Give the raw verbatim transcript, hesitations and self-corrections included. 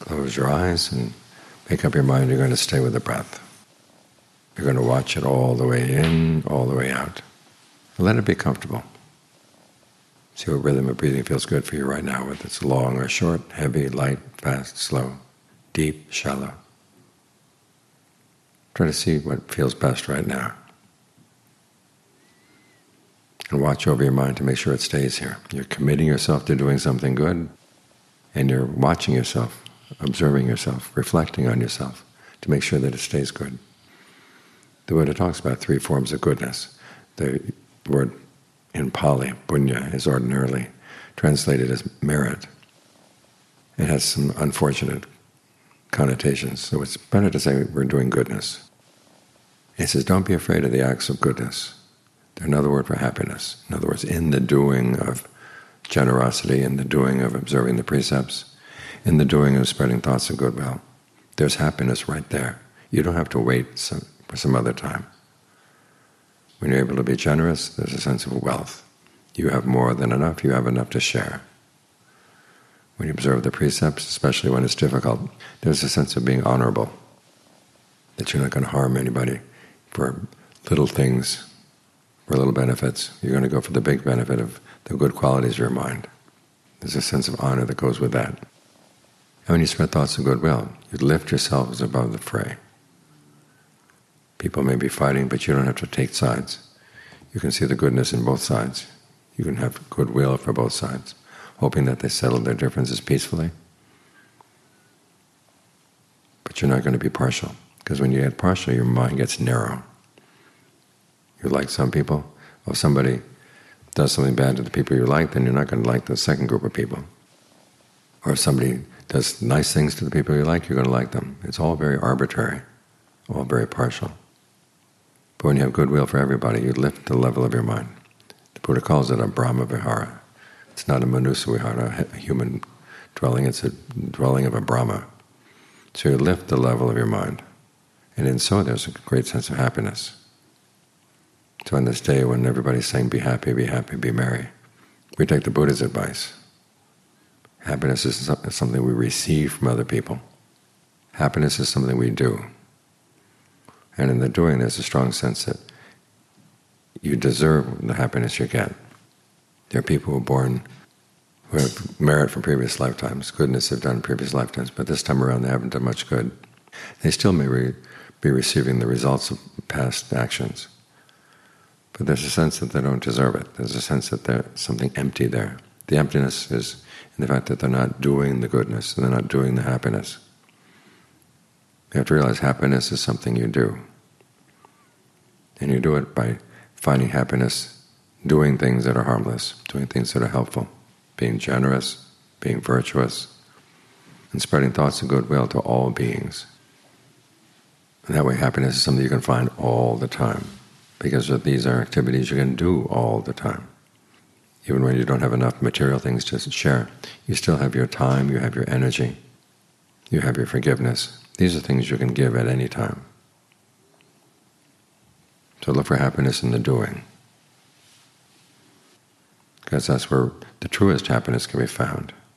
Close your eyes and make up your mind you're going to stay with the breath. You're going to watch it all the way in, all the way out. And let it be comfortable. See what rhythm of breathing feels good for you right now, whether it's long or short, heavy, light, fast, slow, deep, shallow. Try to see what feels best right now. And watch over your mind to make sure it stays here. You're committing yourself to doing something good, and you're watching yourself, observing yourself, reflecting on yourself to make sure that it stays good. The Buddha talks about three forms of goodness. The word in Pali, punya, is ordinarily translated as merit. It has some unfortunate connotations, so it's better to say we're doing goodness. It says, don't be afraid of the acts of goodness. They're another word for happiness. In other words, in the doing of generosity, in the doing of observing the precepts, in the doing of spreading thoughts of goodwill, there's happiness right there. You don't have to wait some, for some other time. When you're able to be generous, there's a sense of wealth. You have more than enough, you have enough to share. When you observe the precepts, especially when it's difficult, there's a sense of being honorable, that you're not going to harm anybody for little things, for little benefits. You're going to go for the big benefit of the good qualities of your mind. There's a sense of honor that goes with that. And when you spread thoughts of goodwill, you lift yourselves above the fray. People may be fighting, but you don't have to take sides. You can see the goodness in both sides. You can have goodwill for both sides, hoping that they settle their differences peacefully. But you're not going to be partial, because when you get partial, your mind gets narrow. You like some people. Well, if somebody does something bad to the people you like, then you're not going to like the second group of people. Or if somebody does nice things to the people you like, you're going to like them. It's all very arbitrary, all very partial. But when you have goodwill for everybody, you lift the level of your mind. The Buddha calls it a Brahma Vihara. It's not a Manusa Vihara, a human dwelling, it's a dwelling of a Brahma. So you lift the level of your mind. And in so there's a great sense of happiness. So on this day when everybody's saying, be happy, be happy, be merry, we take the Buddha's advice. Happiness is something we receive from other people. Happiness is something we do. And in the doing, there's a strong sense that you deserve the happiness you get. There are people who are born who have merit from previous lifetimes, goodness they've done in previous lifetimes, but this time around they haven't done much good. They still may re be receiving the results of past actions, but there's a sense that they don't deserve it. There's a sense that there's something empty there. The emptiness is in the fact that they're not doing the goodness, and they're not doing the happiness. You have to realize happiness is something you do. And you do it by finding happiness, doing things that are harmless, doing things that are helpful, being generous, being virtuous, and spreading thoughts of goodwill to all beings. And that way happiness is something you can find all the time, because these are activities you can do all the time. Even when you don't have enough material things to share, you still have your time, you have your energy, you have your forgiveness. These are things you can give at any time. So look for happiness in the doing, because that's where the truest happiness can be found.